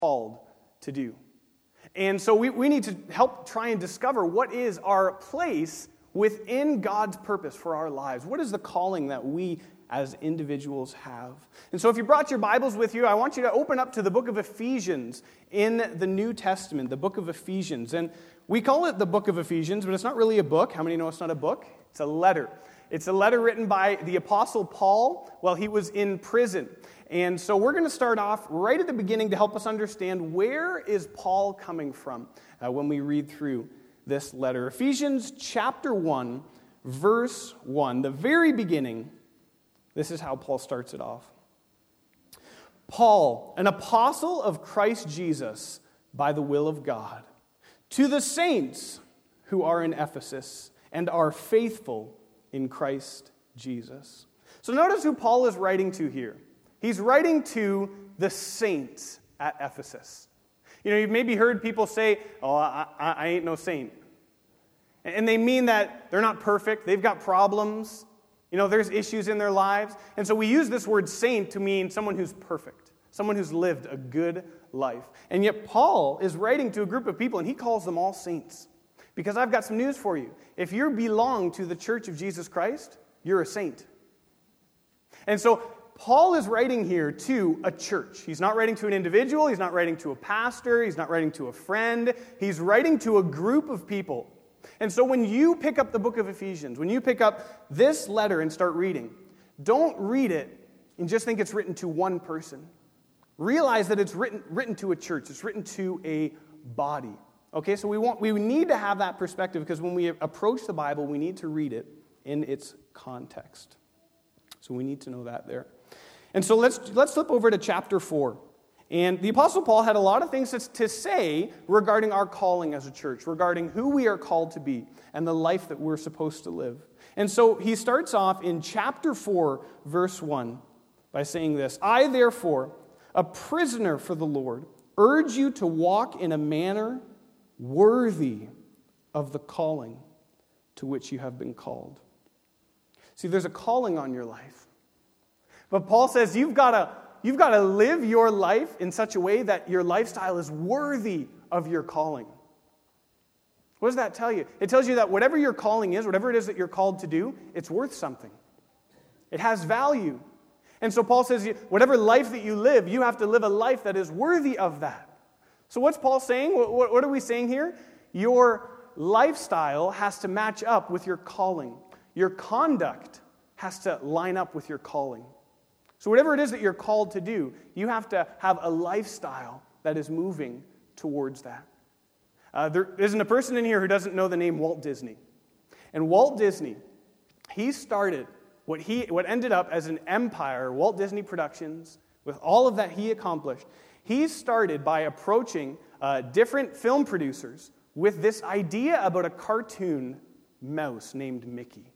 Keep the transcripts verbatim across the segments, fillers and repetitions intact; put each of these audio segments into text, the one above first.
called to do. And so we, we need to help try and discover what is our place within God's purpose for our lives. What is the calling that we as individuals have? And so if you brought your Bibles with you, I want you to open up to the book of Ephesians in the New Testament, the book of Ephesians. And we call it the book of Ephesians, but it's not really a book. How many know it's not a book? It's a letter. It's a letter written by the Apostle Paul while he was in prison. And so we're going to start off right at the beginning to help us understand where is Paul coming from uh, when we read through this letter. Ephesians chapter one, verse one, the very beginning. This is how Paul starts it off. Paul, an apostle of Christ Jesus by the will of God, to the saints who are in Ephesus and are faithful in Christ Jesus. So notice who Paul is writing to here. He's writing to the saints at Ephesus. You know, you've maybe heard people say, oh, I, I, I ain't no saint. And they mean that they're not perfect, they've got problems, you know, there's issues in their lives. And so we use this word saint to mean someone who's perfect, someone who's lived a good life. And yet Paul is writing to a group of people, and he calls them all saints. Because I've got some news for you. If you belong to the Church of Jesus Christ, you're a saint. And so Paul is writing here to a church. He's not writing to an individual. He's not writing to a pastor. He's not writing to a friend. He's writing to a group of people. And so when you pick up the book of Ephesians, when you pick up this letter and start reading, don't read it and just think it's written to one person. Realize that it's written, written to a church. It's written to a body. Okay, so we want we need to have that perspective because when we approach the Bible, we need to read it in its context. So we need to know that there. And so let's let's flip over to chapter four. And the Apostle Paul had a lot of things to say regarding our calling as a church, regarding who we are called to be and the life that we're supposed to live. And so he starts off in chapter four, verse one, by saying this: I, therefore, a prisoner for the Lord, urge you to walk in a manner worthy of the calling to which you have been called. See, there's a calling on your life. But Paul says you've got to you've got to live your life in such a way that your lifestyle is worthy of your calling. What does that tell you? It tells you that whatever your calling is, whatever it is that you're called to do, it's worth something. It has value. And so Paul says whatever life that you live, you have to live a life that is worthy of that. So what's Paul saying? What, what are we saying here? Your lifestyle has to match up with your calling. Your conduct has to line up with your calling. So whatever it is that you're called to do, you have to have a lifestyle that is moving towards that. Uh, there isn't a person in here who doesn't know the name Walt Disney. And Walt Disney, he started what he what ended up as an empire, Walt Disney Productions, with all of that he accomplished. He started by approaching uh, different film producers with this idea about a cartoon mouse named Mickey.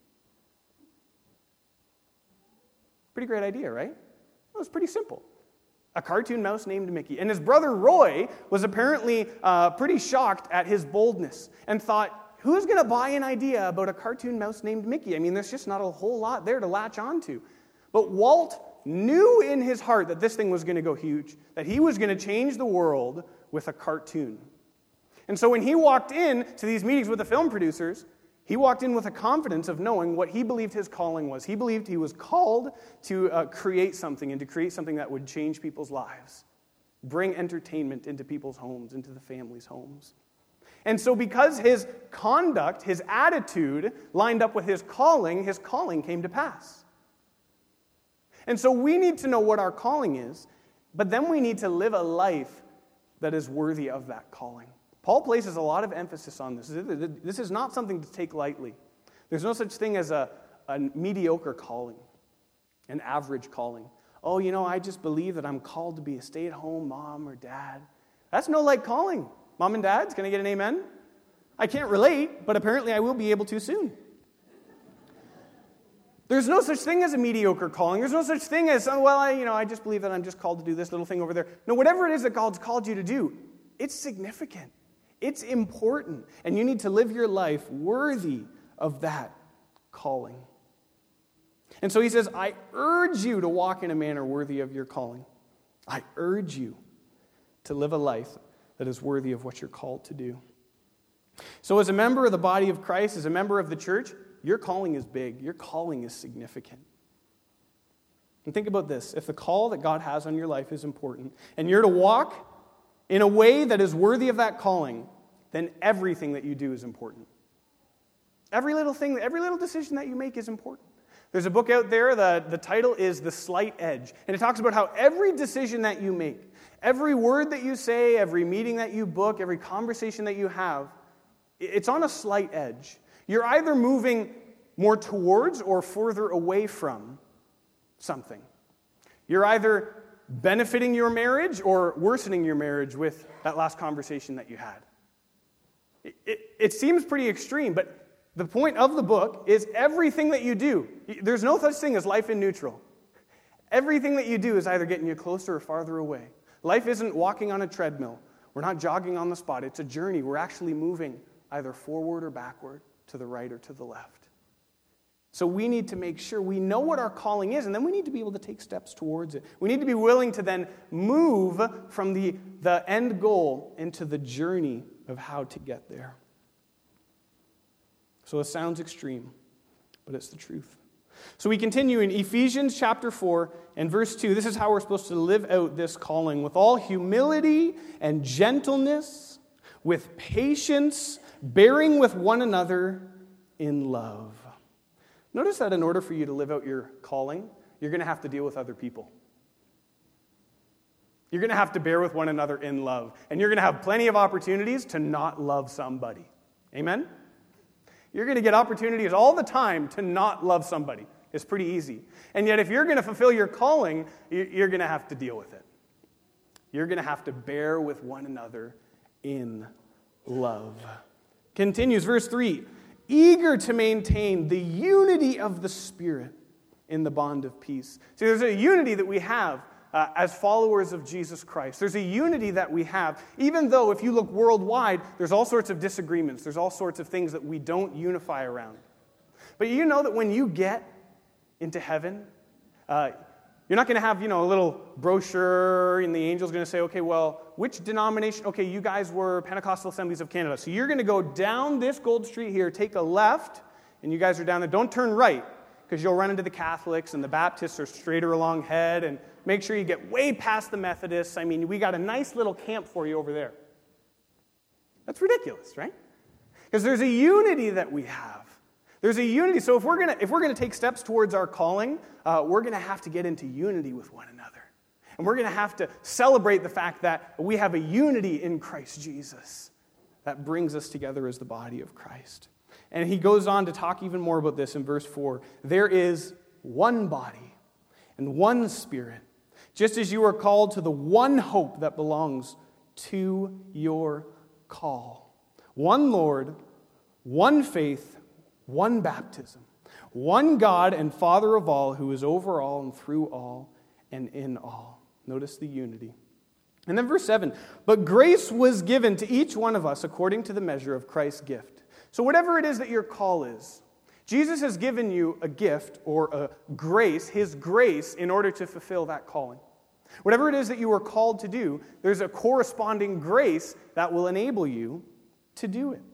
Pretty great idea, right? It was pretty simple. A cartoon mouse named Mickey. And his brother Roy was apparently uh, pretty shocked at his boldness and thought, who's going to buy an idea about a cartoon mouse named Mickey? I mean, there's just not a whole lot there to latch onto. But Walt knew in his heart that this thing was going to go huge, that he was going to change the world with a cartoon. And so when he walked in to these meetings with the film producers, he walked in with a confidence of knowing what he believed his calling was. He believed he was called to uh, create something and to create something that would change people's lives, bring entertainment into people's homes, into the families' homes. And so because his conduct, his attitude lined up with his calling, his calling came to pass. And so we need to know what our calling is, but then we need to live a life that is worthy of that calling. Paul places a lot of emphasis on this. This is not something to take lightly. There's no such thing as a, a mediocre calling, an average calling. Oh, you know, I just believe that I'm called to be a stay-at-home mom or dad. That's no light calling. Mom and dads, can I get an amen? I can't relate, but apparently I will be able to soon. There's no such thing as a mediocre calling. There's no such thing as, oh, well, I, you know, I just believe that I'm just called to do this little thing over there. No, whatever it is that God's called you to do, it's significant. It's important. And you need to live your life worthy of that calling. And so he says, I urge you to walk in a manner worthy of your calling. I urge you. to live a life that is worthy of what you're called to do. So as a member of the body of Christ, as a member of the church, your calling is big. Your calling is significant. And think about this. If the call that God has on your life is important, and you're to walk in a way that is worthy of that calling, then everything that you do is important. Every little thing, every little decision that you make is important. There's a book out there, the, the title is The Slight Edge, and it talks about how every decision that you make, every word that you say, every meeting that you book, every conversation that you have, it's on a slight edge. You're either moving more towards or further away from something. You're either benefiting your marriage or worsening your marriage with that last conversation that you had. It, it, it seems pretty extreme, but the point of the book is everything that you do, there's no such thing as life in neutral. Everything that you do is either getting you closer or farther away. Life isn't walking on a treadmill. We're not jogging on the spot. It's a journey. We're actually moving either forward or backward, to the right or to the left. So we need to make sure we know what our calling is, and then we need to be able to take steps towards it. We need to be willing to then move from the, the end goal into the journey of how to get there. So it sounds extreme, but it's the truth. So we continue in Ephesians chapter four and verse two. This is how we're supposed to live out this calling: with all humility and gentleness, with patience, bearing with one another in love. Notice that in order for you to live out your calling, you're going to have to deal with other people. You're going to have to bear with one another in love. And you're going to have plenty of opportunities to not love somebody. Amen? You're going to get opportunities all the time to not love somebody. It's pretty easy. And yet if you're going to fulfill your calling, you're going to have to deal with it. You're going to have to bear with one another in love. Continues, verse three. Eager to maintain the unity of the Spirit in the bond of peace. See, there's a unity that we have uh, as followers of Jesus Christ. There's a unity that we have, even though if you look worldwide, there's all sorts of disagreements. There's all sorts of things that we don't unify around. But you know that when you get into heaven, uh, you're not going to have, you know, a little brochure and the angel's going to say, okay, well, which denomination? Okay, you guys were Pentecostal Assemblies of Canada. So you're going to go down this Gold Street here, take a left, and you guys are down there. Don't turn right, because you'll run into the Catholics, and the Baptists are straighter along head, and make sure you get way past the Methodists. I mean, we got a nice little camp for you over there. That's ridiculous, right? Because there's a unity that we have. There's a unity. So if we're gonna if we're gonna take steps towards our calling, uh, we're gonna have to get into unity with one another, and we're gonna have to celebrate the fact that we have a unity in Christ Jesus that brings us together as the body of Christ. And he goes on to talk even more about this in verse four. There is one body and one Spirit, just as you are called to the one hope that belongs to your call. One Lord, one faith, one baptism, one God and Father of all, who is over all and through all and in all. Notice the unity. And then verse seven, but grace was given to each one of us according to the measure of Christ's gift. So whatever it is that your call is, Jesus has given you a gift or a grace, his grace, in order to fulfill that calling. Whatever it is that you are called to do, there's a corresponding grace that will enable you to do it.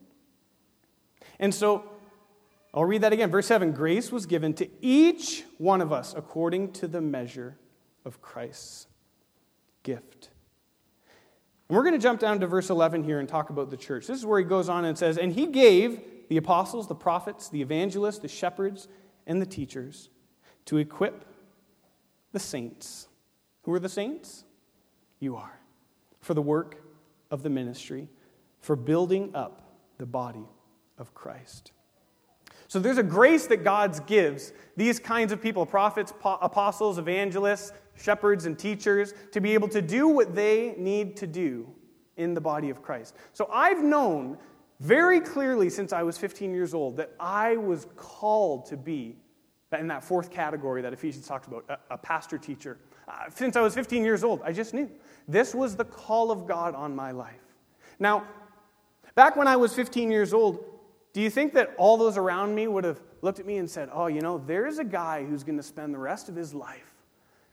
And so, I'll read that again. Verse seven, grace was given to each one of us according to the measure of Christ's gift. And we're going to jump down to verse eleven here and talk about the church. This is where he goes on and says, and he gave the apostles, the prophets, the evangelists, the shepherds, and the teachers to equip the saints. Who are the saints? You are. For the work of the ministry, for building up the body of Christ. So there's a grace that God gives these kinds of people, prophets, apostles, evangelists, shepherds, and teachers, to be able to do what they need to do in the body of Christ. So I've known very clearly since I was fifteen years old that I was called to be in that fourth category that Ephesians talks about, a, a pastor teacher. Uh, since I was fifteen years old, I just knew this was the call of God on my life. Now, back when I was fifteen years old, do you think that all those around me would have looked at me and said, oh, you know, there's a guy who's going to spend the rest of his life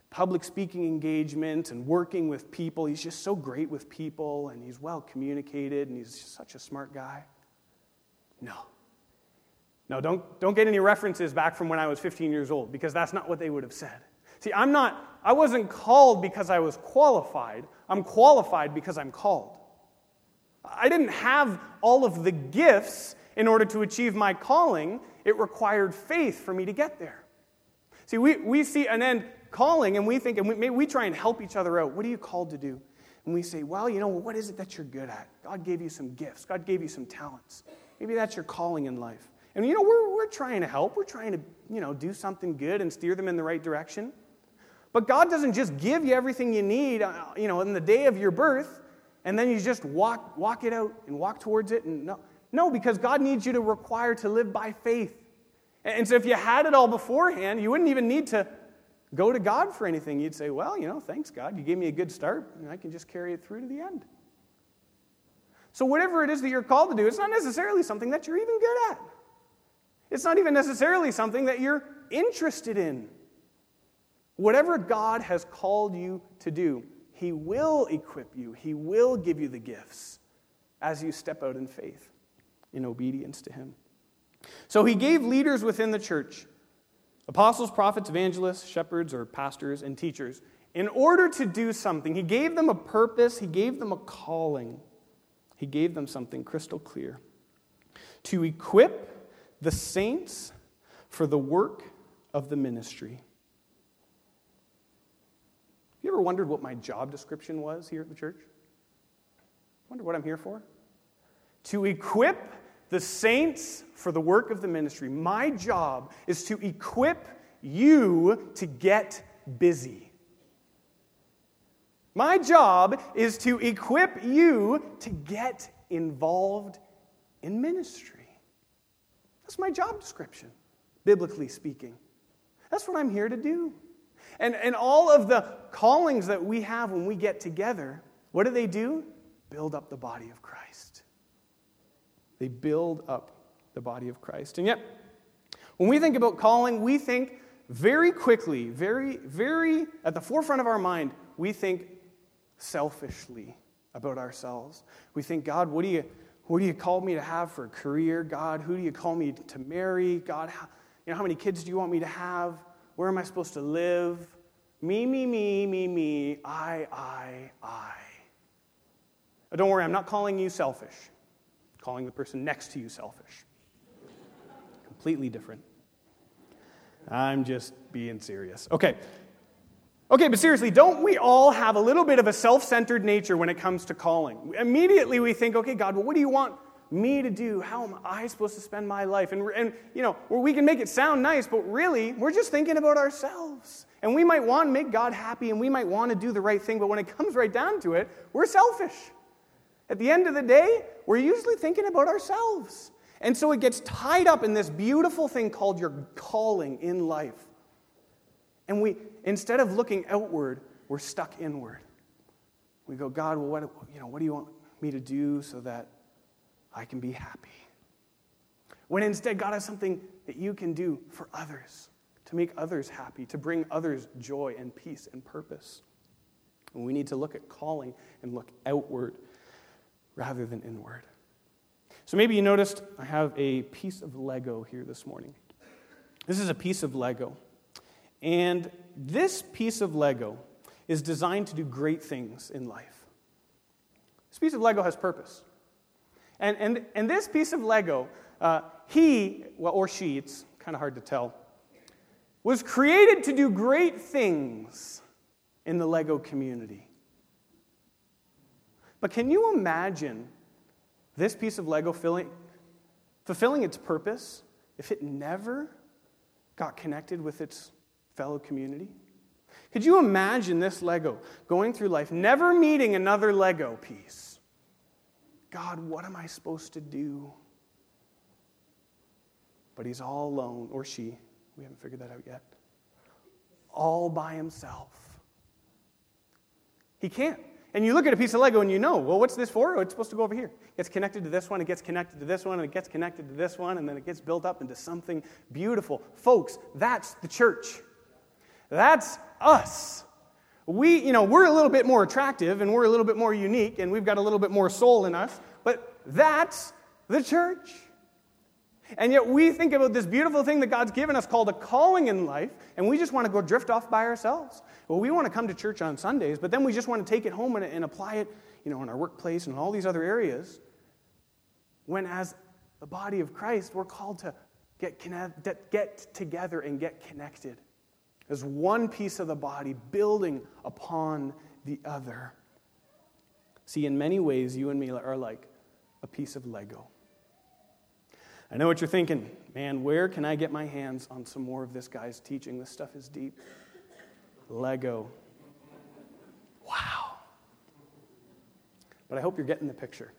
public speaking engagement and working with people. He's just so great with people, and he's well communicated, and he's just such a smart guy. No. No, don't, don't get any references back from when I was fifteen years old, because that's not what they would have said. See, I'm not, I wasn't called because I was qualified. I'm qualified because I'm called. I didn't have all of the gifts in order to achieve my calling. It required faith for me to get there. See, we, we see an end calling, and we think, and we, maybe we try and help each other out. What are you called to do? And we say, well, you know, what is it that you're good at? God gave you some gifts. God gave you some talents. Maybe that's your calling in life. And, you know, we're, we're trying to help. We're trying to, you know, do something good and steer them in the right direction. But God doesn't just give you everything you need, uh, you know, in the day of your birth, and then you just walk walk it out and walk towards it. And no, no, because God needs you to require to live by faith. And, and so if you had it all beforehand, you wouldn't even need to go to God for anything. You'd say, well, you know, thanks, God. You gave me a good start, and I can just carry it through to the end. So whatever it is that you're called to do, it's not necessarily something that you're even good at. It's not even necessarily something that you're interested in. Whatever God has called you to do, He will equip you. He will give you the gifts as you step out in faith, in obedience to Him. So He gave leaders within the church, apostles, prophets, evangelists, shepherds, or pastors, and teachers, in order to do something. He gave them a purpose. He gave them a calling. He gave them something crystal clear. To equip the saints for the work of the ministry. You ever wondered what my job description was here at the church? Wonder what I'm here for? To equip the saints for the work of the ministry. My job is to equip you to get busy. My job is to equip you to get involved in ministry. That's my job description, biblically speaking. That's what I'm here to do. And, and all of the callings that we have when we get together, what do they do? Build up the body of Christ. They build up the body of Christ. And yet, when we think about calling, we think very quickly, very, very at the forefront of our mind, we think selfishly about ourselves. We think, God, what do you, what do you call me to have for a career? God, who do you call me to marry? God, how, you know, how many kids do you want me to have? Where am I supposed to live? Me, me, me, me, me, I, I, I. But don't worry, I'm not calling you selfish. I'm calling the person next to you selfish. Completely different. I'm just being serious. Okay. Okay, but seriously, don't we all have a little bit of a self-centered nature when it comes to calling? Immediately we think, okay, God, well, what do you want me to do? How am I supposed to spend my life? And, and you know, we can make it sound nice, but really, we're just thinking about ourselves. And we might want to make God happy, and we might want to do the right thing, but when it comes right down to it, we're selfish. At the end of the day, we're usually thinking about ourselves. And so it gets tied up in this beautiful thing called your calling in life. And we, instead of looking outward, we're stuck inward. We go, God, well, what, you know, what do you want me to do so that I can be happy? When instead God has something that you can do for others, to make others happy, to bring others joy and peace and purpose. And we need to look at calling and look outward rather than inward. So maybe you noticed I have a piece of Lego here this morning. This is a piece of Lego. And this piece of Lego is designed to do great things in life. This piece of Lego has purpose. And, and, and this piece of Lego, uh, he, well, or she, it's kind of hard to tell, was created to do great things in the Lego community. But can you imagine this piece of Lego filling, fulfilling its purpose if it never got connected with its fellow community? Could you imagine this Lego going through life, never meeting another Lego piece? God, what am I supposed to do? But he's all alone, or she, we haven't figured that out yet, all by himself. He can't. And you look at a piece of Lego and you know, well, what's this for? Oh, it's supposed to go over here. It gets connected to this one, it gets connected to this one, and it gets connected to this one, and then it gets built up into something beautiful. Folks, that's the church. That's us. We, you know, we're a little bit more attractive and we're a little bit more unique and we've got a little bit more soul in us, but that's the church. And yet we think about this beautiful thing that God's given us called a calling in life, and we just want to go drift off by ourselves. Well, we want to come to church on Sundays, but then we just want to take it home and, and apply it, you know, in our workplace and all these other areas. When as the body of Christ, we're called to get, connect, get together and get connected as one piece of the body, building upon the other. See, in many ways, you and me are like a piece of Lego. I know what you're thinking. Man, where can I get my hands on some more of this guy's teaching? This stuff is deep. Lego. Wow. But I hope you're getting the picture.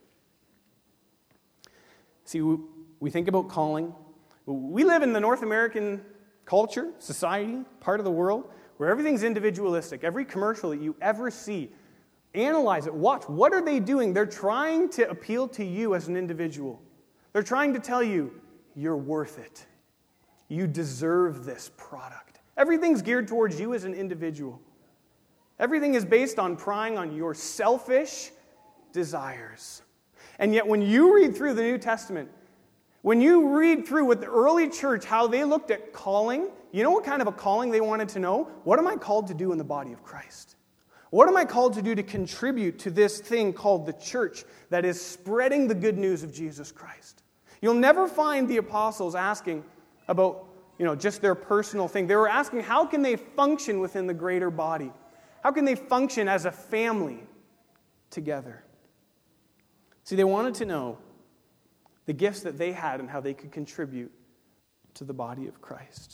See, we think about calling. We live in the North American culture, society, part of the world, where everything's individualistic. Every commercial that you ever see, analyze it, watch. What are they doing? They're trying to appeal to you as an individual. They're trying to tell you, you're worth it. You deserve this product. Everything's geared towards you as an individual. Everything is based on prying on your selfish desires. And yet when you read through the New Testament, when you read through with the early church, how they looked at calling, you know what kind of a calling they wanted to know? What am I called to do in the body of Christ? What am I called to do to contribute to this thing called the church that is spreading the good news of Jesus Christ? You'll never find the apostles asking about, you know, just their personal thing. They were asking, how can they function within the greater body? How can they function as a family together? See, they wanted to know the gifts that they had and how they could contribute to the body of Christ.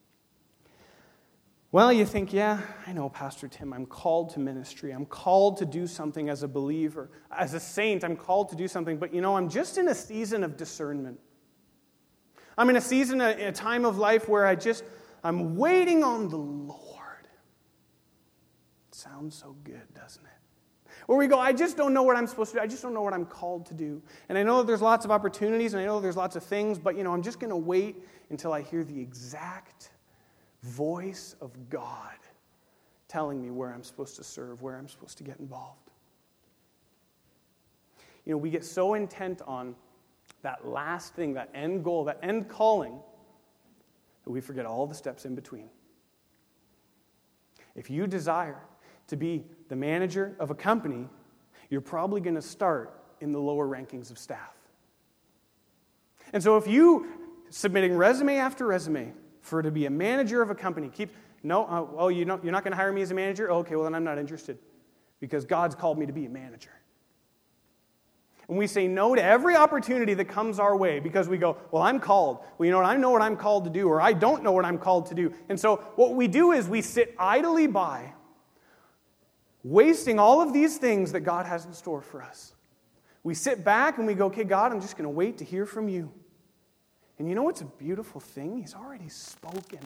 Well, you think, yeah, I know, Pastor Tim, I'm called to ministry. I'm called to do something as a believer. As a saint, I'm called to do something. But, you know, I'm just in a season of discernment. I'm in a season, a, a time of life where I just, I'm waiting on the Lord. It sounds so good, doesn't it? Where we go, I just don't know what I'm supposed to do. I just don't know what I'm called to do. And I know that there's lots of opportunities, and I know there's lots of things, but, you know, I'm just going to wait until I hear the exact voice of God telling me where I'm supposed to serve, where I'm supposed to get involved. You know, we get so intent on that last thing, that end goal, that end calling, that we forget all the steps in between. If you desire to be the manager of a company, you're probably going to start in the lower rankings of staff. And so if you, submitting resume after resume, for to be a manager of a company, keep, no, uh, oh, you know, you're not going to hire me as a manager? Okay, well, then I'm not interested, because God's called me to be a manager. And we say no to every opportunity that comes our way because we go, well, I'm called. Well, you know what, I know what I'm called to do, or I don't know what I'm called to do. And so what we do is we sit idly by, wasting all of these things that God has in store for us. We sit back and we go, okay, God, I'm just going to wait to hear from you. And you know what's a beautiful thing? He's already spoken.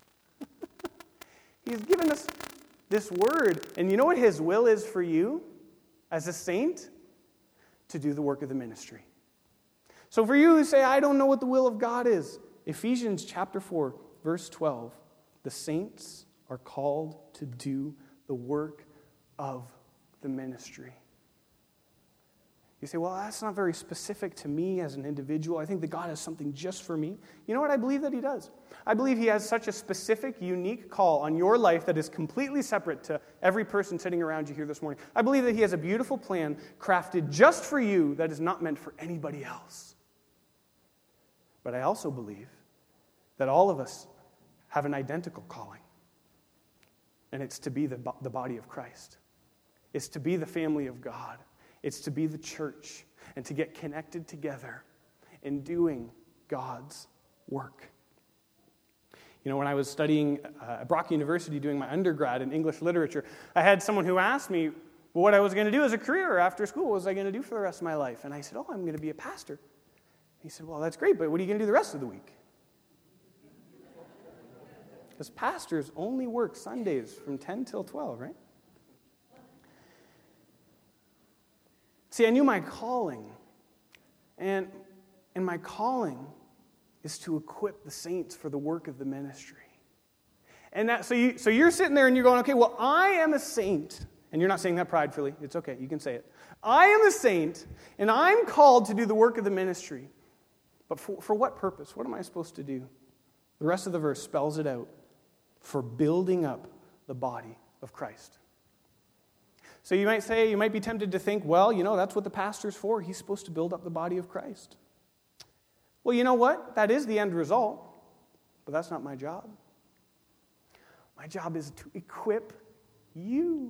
He's given us this word. And you know what his will is for you as a saint? To do the work of the ministry. So for you who say, I don't know what the will of God is, Ephesians chapter four, verse twelve, the saints are called to do the work of the ministry. You say, well, that's not very specific to me as an individual. I think that God has something just for me. You know what? I believe that he does. I believe he has such a specific, unique call on your life that is completely separate to every person sitting around you here this morning. I believe that he has a beautiful plan crafted just for you that is not meant for anybody else. But I also believe that all of us have an identical calling. And it's to be the, the body of Christ. It's to be the family of God. It's to be the church and to get connected together in doing God's work. You know, when I was studying uh, at Brock University doing my undergrad in English literature, I had someone who asked me what I was going to do as a career after school. What was I going to do for the rest of my life? And I said, oh, I'm going to be a pastor. He said, well, that's great, but what are you going to do the rest of the week? Because pastors only work Sundays from ten till twelve, right? See, I knew my calling, and, and my calling is to equip the saints for the work of the ministry. And that, so, you, so you're sitting there and you're going, okay, well, I am a saint. And you're not saying that pridefully. It's okay. You can say it. I am a saint, and I'm called to do the work of the ministry. But for, for what purpose? What am I supposed to do? The rest of the verse spells it out. For building up the body of Christ. So you might say, you might be tempted to think, well, you know, that's what the pastor's for. He's supposed to build up the body of Christ. Well, you know what? That is the end result. But that's not my job. My job is to equip you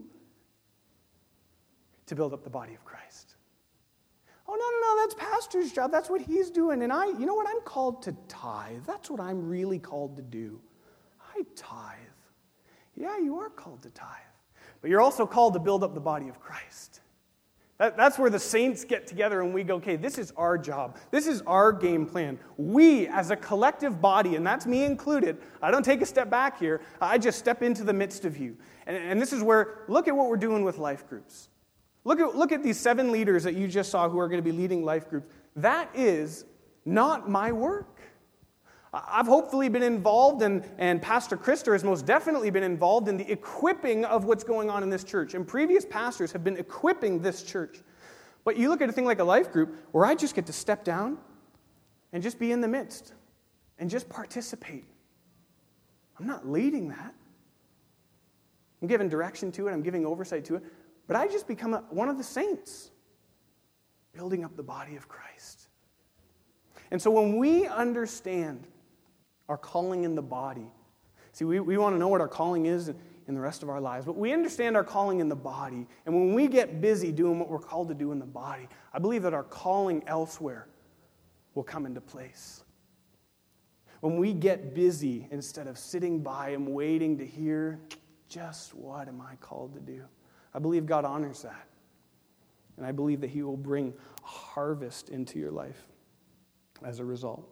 to build up the body of Christ. Oh, no, no, no, that's pastor's job. That's what he's doing. And I, you know what? I'm called to tithe. That's what I'm really called to do. I tithe. Yeah, you are called to tithe. But you're also called to build up the body of Christ. That, that's where the saints get together and we go, okay, this is our job. This is our game plan. We, as a collective body, and that's me included, I don't take a step back here. I just step into the midst of you. And, and this is where, look at what we're doing with life groups. Look at, look at these seven leaders that you just saw who are going to be leading life groups. That is not my work. I've hopefully been involved, and, and Pastor Krister has most definitely been involved in the equipping of what's going on in this church. And previous pastors have been equipping this church. But you look at a thing like a life group where I just get to step down and just be in the midst and just participate. I'm not leading that. I'm giving direction to it. I'm giving oversight to it. But I just become a, one of the saints, building up the body of Christ. And so when we understand our calling in the body, see, we, we want to know what our calling is in, in the rest of our lives, but we understand our calling in the body. And when we get busy doing what we're called to do in the body, I believe that our calling elsewhere will come into place. When we get busy instead of sitting by and waiting to hear, just what am I called to do? I believe God honors that. And I believe that He will bring a harvest into your life as a result.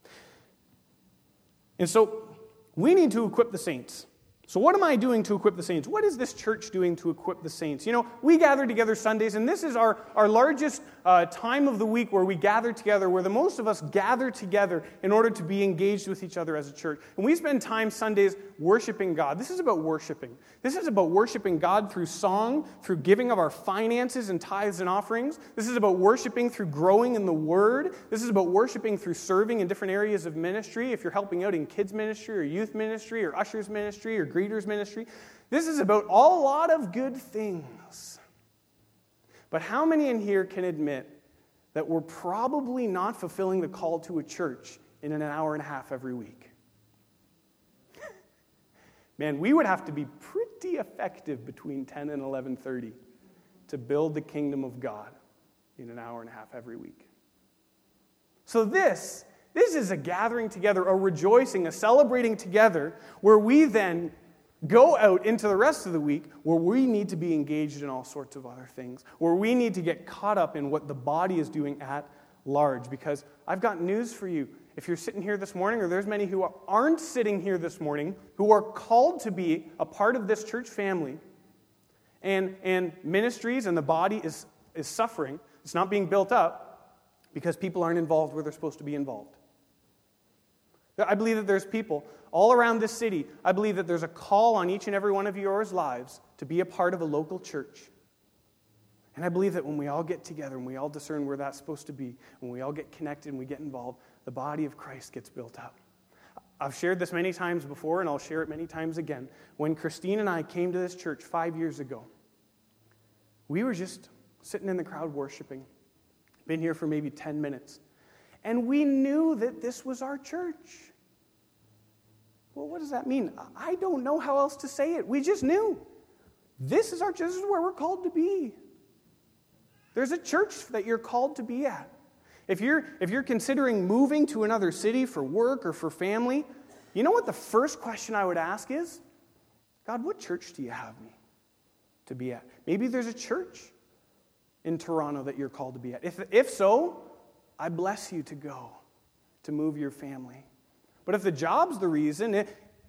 And so we need to equip the saints. So what am I doing to equip the saints? What is this church doing to equip the saints? You know, we gather together Sundays, and this is our, our largest uh, time of the week where we gather together, where the most of us gather together in order to be engaged with each other as a church. And we spend time Sundays worshiping God. This is about worshiping. This is about worshiping God through song, through giving of our finances and tithes and offerings. This is about worshiping through growing in the Word. This is about worshiping through serving in different areas of ministry. If you're helping out in kids ministry or youth ministry or ushers ministry or greeters ministry, this is about a lot of good things. But how many in here can admit that we're probably not fulfilling the call to a church in an hour and a half every week? Man, we would have to be pretty effective between ten and eleven thirty to build the kingdom of God in an hour and a half every week. So this, this is a gathering together, a rejoicing, a celebrating together, where we then go out into the rest of the week where we need to be engaged in all sorts of other things, where we need to get caught up in what the body is doing at large. Because I've got news for you. If you're sitting here this morning, or there's many who aren't sitting here this morning, who are called to be a part of this church family, and, and ministries and the body is, is suffering, it's not being built up because people aren't involved where they're supposed to be involved. I believe that there's people all around this city. I believe that there's a call on each and every one of yours lives to be a part of a local church. And I believe that when we all get together and we all discern where that's supposed to be, when we all get connected and we get involved, the body of Christ gets built up. I've shared this many times before, and I'll share it many times again. When Christine and I came to this church five years ago, we were just sitting in the crowd worshiping. Been here for maybe ten minutes. And we knew that this was our church. Well, what does that mean? I don't know how else to say it. We just knew. This is our church. This is where we're called to be. There's a church that you're called to be at. If you're, if you're considering moving to another city for work or for family, you know what the first question I would ask is? God, what church do you have me to be at? Maybe there's a church in Toronto that you're called to be at. If, if so, I bless you to go, to move your family. But if the job's the reason, it,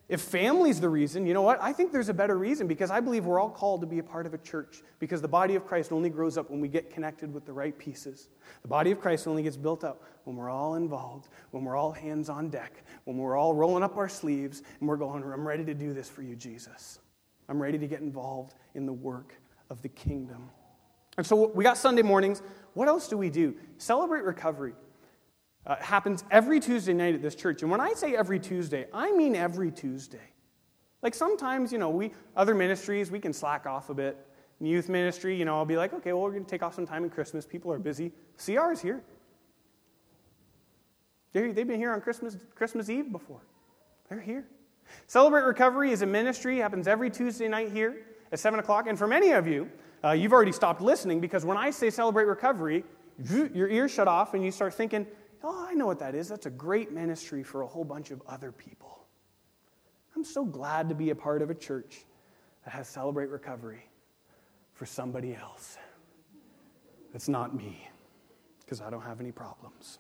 If family's the reason, you know what? I think there's a better reason, because I believe we're all called to be a part of a church, because the body of Christ only grows up when we get connected with the right pieces. The body of Christ only gets built up when we're all involved, when we're all hands on deck, when we're all rolling up our sleeves and we're going, I'm ready to do this for you, Jesus. I'm ready to get involved in the work of the kingdom. And so we got Sunday mornings. What else do we do? Celebrate Recovery. Uh, it happens every Tuesday night at this church. And when I say every Tuesday, I mean every Tuesday. Like sometimes, you know, we other ministries, we can slack off a bit. In youth ministry, you know, I'll be like, okay, well, we're going to take off some time in Christmas. People are busy. C R is here. They're, they've been here on Christmas, Christmas Eve before. They're here. Celebrate Recovery is a ministry. It happens every Tuesday night here at seven o'clock. And for many of you, uh, you've already stopped listening, because when I say Celebrate Recovery, your ears shut off and you start thinking, oh, I know what that is. That's a great ministry for a whole bunch of other people. I'm so glad to be a part of a church that has Celebrate Recovery for somebody else. It's not me, because I don't have any problems.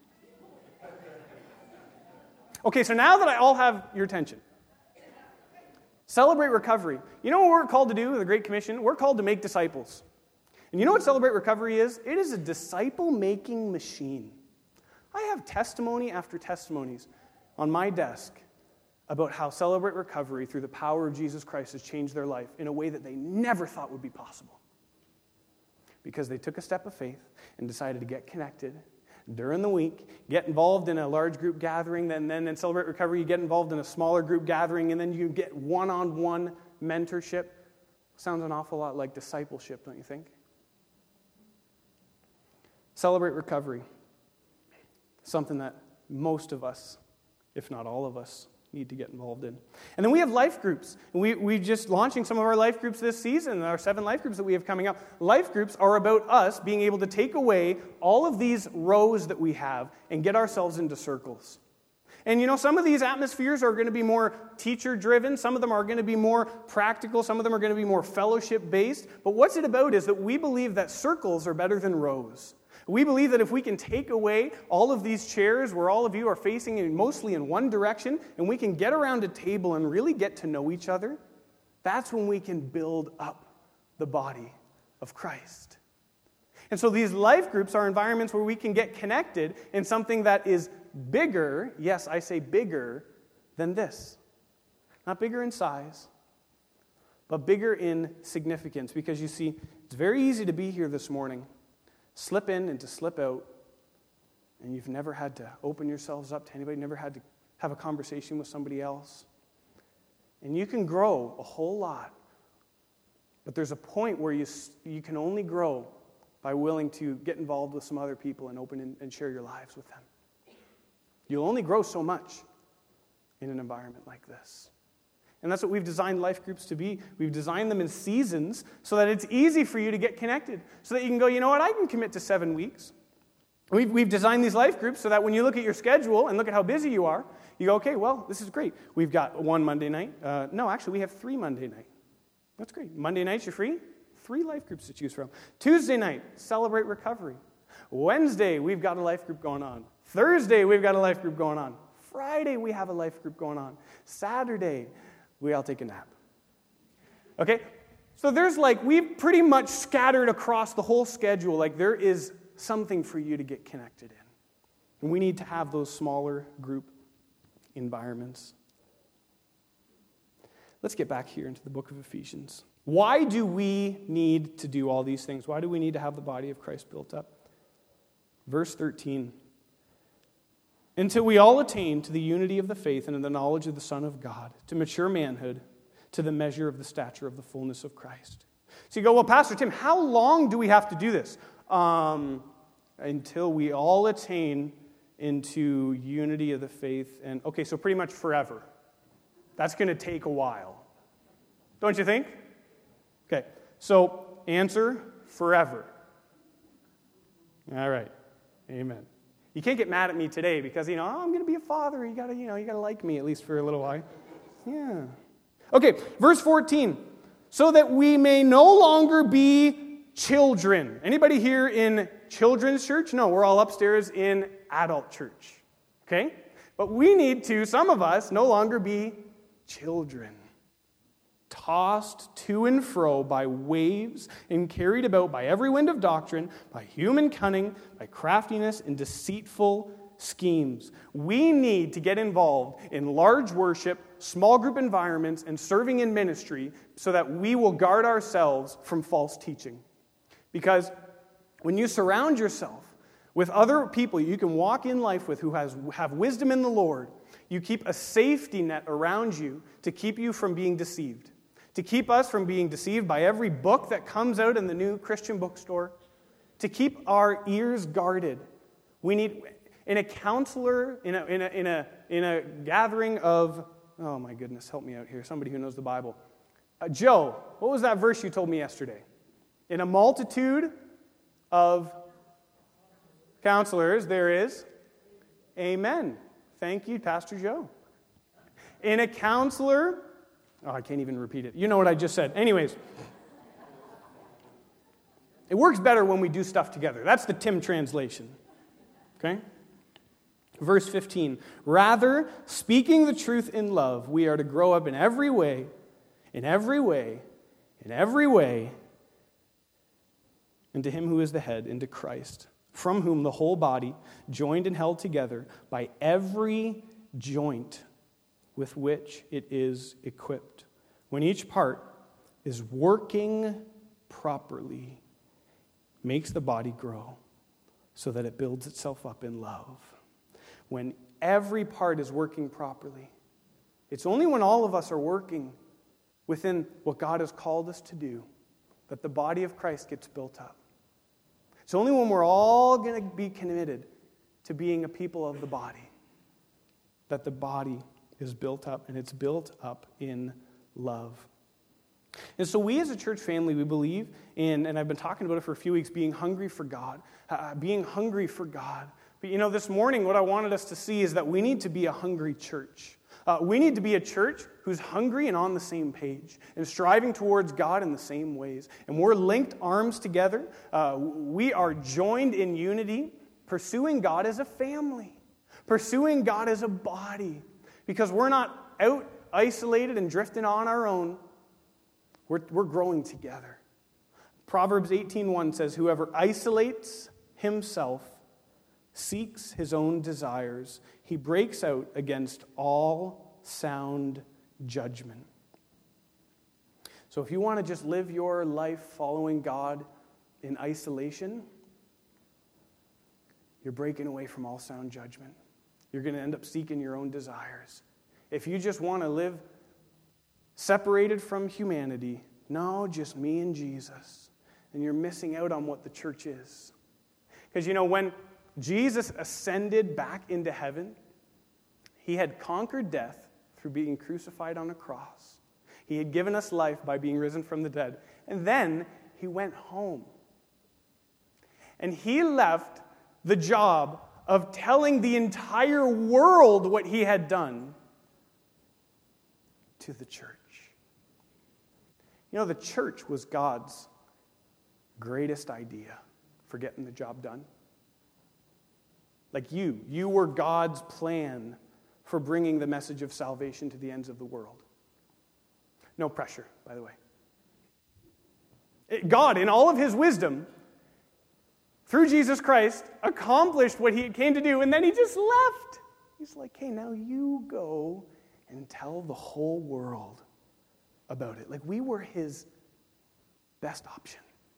Okay, so now that I all have your attention, Celebrate Recovery. You know what we're called to do with the Great Commission? We're called to make disciples. And you know what Celebrate Recovery is? It is a disciple-making machine. I have testimony after testimonies on my desk about how Celebrate Recovery, through the power of Jesus Christ, has changed their life in a way that they never thought would be possible. Because they took a step of faith and decided to get connected during the week, get involved in a large group gathering, then, then in Celebrate Recovery, you get involved in a smaller group gathering, and then you get one-on-one mentorship. Sounds an awful lot like discipleship, don't you think? Celebrate Recovery. Something that most of us, if not all of us, need to get involved in. And then we have life groups. And we, we're just launching some of our life groups this season, our seven life groups that we have coming up. Life groups are about us being able to take away all of these rows that we have and get ourselves into circles. And you know, some of these atmospheres are going to be more teacher-driven. Some of them are going to be more practical. Some of them are going to be more fellowship-based. But what's it about is that we believe that circles are better than rows. We believe that if we can take away all of these chairs where all of you are facing in mostly in one direction, and we can get around a table and really get to know each other, that's when we can build up the body of Christ. And so these life groups are environments where we can get connected in something that is bigger, yes, I say bigger, than this. Not bigger in size, but bigger in significance. Because you see, it's very easy to be here this morning, slip in and to slip out, and you've never had to open yourselves up to anybody, never had to have a conversation with somebody else. And you can grow a whole lot, but there's a point where you you can only grow by willing to get involved with some other people and open and, and share your lives with them. You'll only grow so much in an environment like this. And that's what we've designed life groups to be. We've designed them in seasons so that it's easy for you to get connected. So that you can go, you know what, I can commit to seven weeks. We've, we've designed these life groups so that when you look at your schedule and look at how busy you are, you go, okay, well, this is great. We've got one Monday night. Uh, no, actually, we have three Monday night. That's great. Monday nights, you're free. Three life groups to choose from. Tuesday night, Celebrate Recovery. Wednesday, we've got a life group going on. Thursday, we've got a life group going on. Friday, we have a life group going on. Saturday, we all take a nap. Okay? So there's like, we've pretty much scattered across the whole schedule. Like there is something for you to get connected in. And we need to have those smaller group environments. Let's get back here into the book of Ephesians. Why do we need to do all these things? Why do we need to have the body of Christ built up? Verse thirteen. Until we all attain to the unity of the faith and in the knowledge of the Son of God, to mature manhood, to the measure of the stature of the fullness of Christ. So you go, well, Pastor Tim, how long do we have to do this? Um, until we all attain into unity of the faith. And okay, so pretty much forever. That's going to take a while. Don't you think? Okay, so answer, forever. All right, amen. You can't get mad at me today because, you know, oh, I'm going to be a father. You got to, you know, you got to like me at least for a little while. Yeah. Okay, verse fourteen. So that we may no longer be children. Anybody here in children's church? No, we're all upstairs in adult church. Okay? But we need to, some of us, no longer be children, tossed to and fro by waves and carried about by every wind of doctrine, by human cunning, by craftiness and deceitful schemes. We need to get involved in large worship, small group environments, and serving in ministry so that we will guard ourselves from false teaching. Because when you surround yourself with other people you can walk in life with who has, have wisdom in the Lord, you keep a safety net around you to keep you from being deceived. To keep us from being deceived by every book that comes out in the new Christian bookstore. To keep our ears guarded. We need, in a counselor, in a, in a, in a, in a gathering of, oh my goodness, help me out here, somebody who knows the Bible. Uh, Joe, what was that verse you told me yesterday? In a multitude of counselors, there is, amen. Thank you, Pastor Joe. In a counselor, oh, I can't even repeat it. You know what I just said. Anyways, it works better when we do stuff together. That's the Tim translation. Okay? Verse fifteen. Rather, speaking the truth in love, we are to grow up in every way, in every way, in every way, into him who is the head, into Christ, from whom the whole body, joined and held together by every joint with which it is equipped, when each part is working properly, makes the body grow so that it builds itself up in love. When every part is working properly, it's only when all of us are working within what God has called us to do that the body of Christ gets built up. It's only when we're all going to be committed to being a people of the body that the body is built up, and it's built up in love. And so we as a church family, we believe in, and I've been talking about it for a few weeks, being hungry for God, uh, being hungry for God. But you know, this morning what I wanted us to see is that we need to be a hungry church. Uh, we need to be a church who's hungry and on the same page and striving towards God in the same ways. And we're linked arms together. Uh, we are joined in unity, pursuing God as a family, pursuing God as a body. Because we're not out isolated and drifting on our own. We're, we're growing together. Proverbs eighteen one says, whoever isolates himself seeks his own desires. He breaks out against all sound judgment. So if you want to just live your life following God in isolation, you're breaking away from all sound judgment. You're going to end up seeking your own desires. If you just want to live separated from humanity, no, just me and Jesus, then you're missing out on what the church is. Because, you know, when Jesus ascended back into heaven, he had conquered death through being crucified on a cross. He had given us life by being risen from the dead. And then he went home. And he left the job of telling the entire world what he had done to the church. You know, the church was God's greatest idea for getting the job done. Like you, you were God's plan for bringing the message of salvation to the ends of the world. No pressure, by the way. It, God, in all of his wisdom, through Jesus Christ, accomplished what he came to do, and then he just left. He's like, hey, now you go and tell the whole world about it. Like, we were his best option.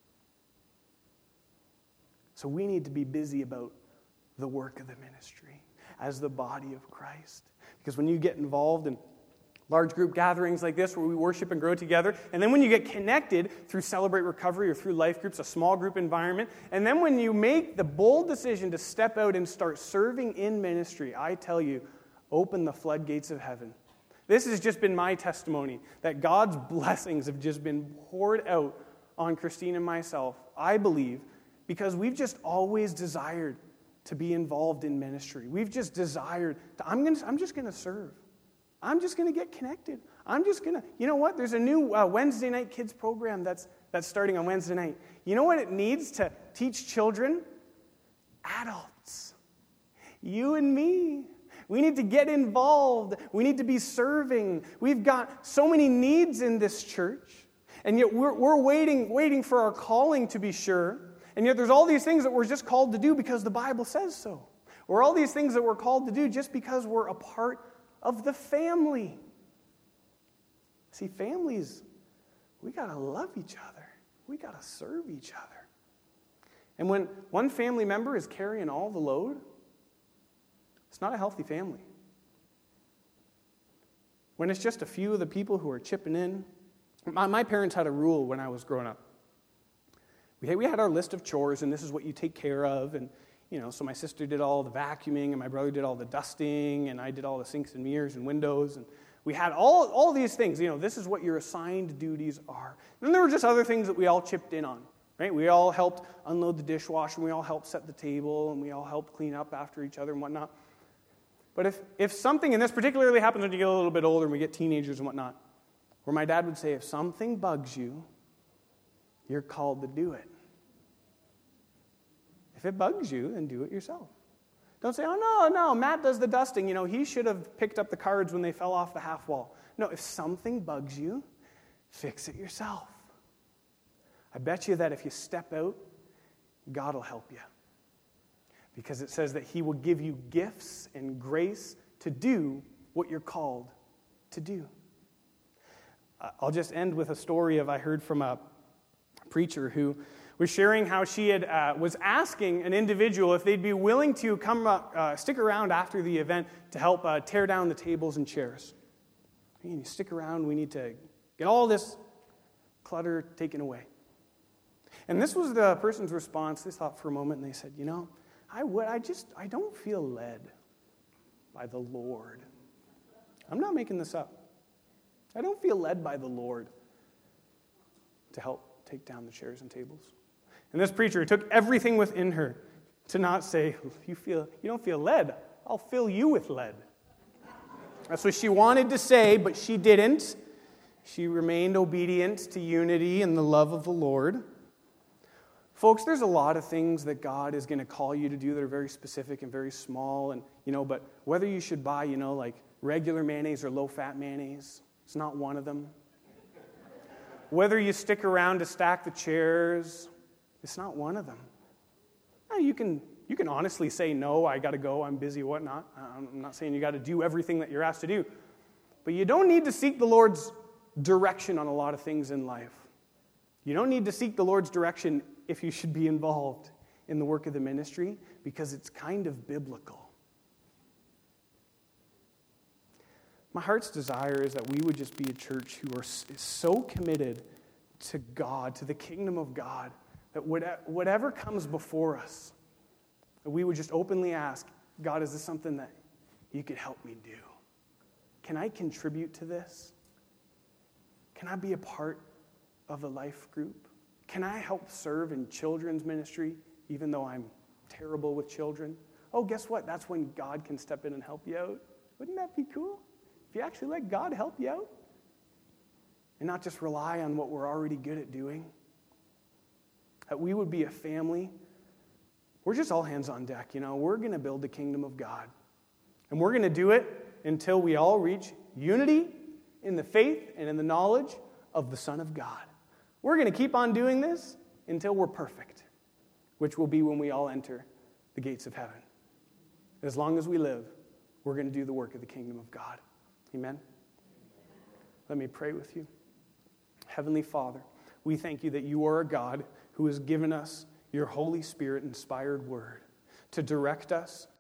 So we need to be busy about the work of the ministry as the body of Christ. Because when you get involved in large group gatherings like this where we worship and grow together, and then when you get connected through Celebrate Recovery or through life groups, a small group environment, and then when you make the bold decision to step out and start serving in ministry, I tell you, open the floodgates of heaven. This has just been my testimony, that God's blessings have just been poured out on Christine and myself, I believe, because we've just always desired to be involved in ministry. We've just desired, to, I'm, gonna, I'm just going to serve. I'm just going to get connected. I'm just going to, you know what? There's a new uh, Wednesday night kids program that's, that's starting on Wednesday night. You know what it needs to teach children? Adults. You and me. We need to get involved. We need to be serving. We've got so many needs in this church, and yet we're, we're waiting, waiting for our calling to be sure. And yet there's all these things that we're just called to do because the Bible says so. Or all these things that we're called to do just because we're a part of the family. See, families, we got to love each other. We got to serve each other. And when one family member is carrying all the load, it's not a healthy family. When it's just a few of the people who are chipping in. My, my parents had a rule when I was growing up. We had, we had our list of chores, and this is what you take care of. And, you know, so my sister did all the vacuuming, and my brother did all the dusting, and I did all the sinks and mirrors and windows. And we had all, all these things. You know, this is what your assigned duties are. And then there were just other things that we all chipped in on. Right? We all helped unload the dishwasher, and we all helped set the table, and we all helped clean up after each other and whatnot. But if, if something, and this particularly happens when you get a little bit older and we get teenagers and whatnot, where my dad would say, if something bugs you, you're called to do it. If it bugs you, then do it yourself. Don't say, oh, no, no, Matt does the dusting. You know, he should have picked up the cards when they fell off the half wall. No, if something bugs you, fix it yourself. I bet you that if you step out, God will help you. Because it says that he will give you gifts and grace to do what you're called to do. I'll just end with a story of I heard from a preacher who was sharing how she had uh, was asking an individual if they'd be willing to come uh, uh, stick around after the event to help uh, tear down the tables and chairs. And you stick around, we need to get all this clutter taken away. And this was the person's response. They thought for a moment, and they said, you know, I would, I just, I don't feel led by the Lord. I'm not making this up. I don't feel led by the Lord to help take down the chairs and tables. And this preacher took everything within her to not say, you feel, you don't feel led. I'll fill you with lead. That's what she wanted to say, but she didn't. She remained obedient to unity and the love of the Lord. Folks, there's a lot of things that God is going to call you to do that are very specific and very small, and you know, but whether you should buy, you know, like regular mayonnaise or low-fat mayonnaise, it's not one of them. Whether you stick around to stack the chairs, it's not one of them. Now, you can you can honestly say, no, I got to go, I'm busy, whatnot. I'm not saying you got to do everything that you're asked to do, but you don't need to seek the Lord's direction on a lot of things in life. You don't need to seek the Lord's direction if you should be involved in the work of the ministry, because it's kind of biblical. My heart's desire is that we would just be a church who are so committed to God, to the kingdom of God, that whatever comes before us, that we would just openly ask, God, is this something that you could help me do? Can I contribute to this? Can I be a part of a life group? Can I help serve in children's ministry, even though I'm terrible with children? Oh, guess what? That's when God can step in and help you out. Wouldn't that be cool? If you actually let God help you out and not just rely on what we're already good at doing. That we would be a family. We're just all hands on deck, you know. We're going to build the kingdom of God. And we're going to do it until we all reach unity in the faith and in the knowledge of the Son of God. We're going to keep on doing this until we're perfect, which will be when we all enter the gates of heaven. As long as we live, we're going to do the work of the kingdom of God. Amen? Let me pray with you. Heavenly Father, we thank you that you are a God who has given us your Holy Spirit-inspired word to direct us,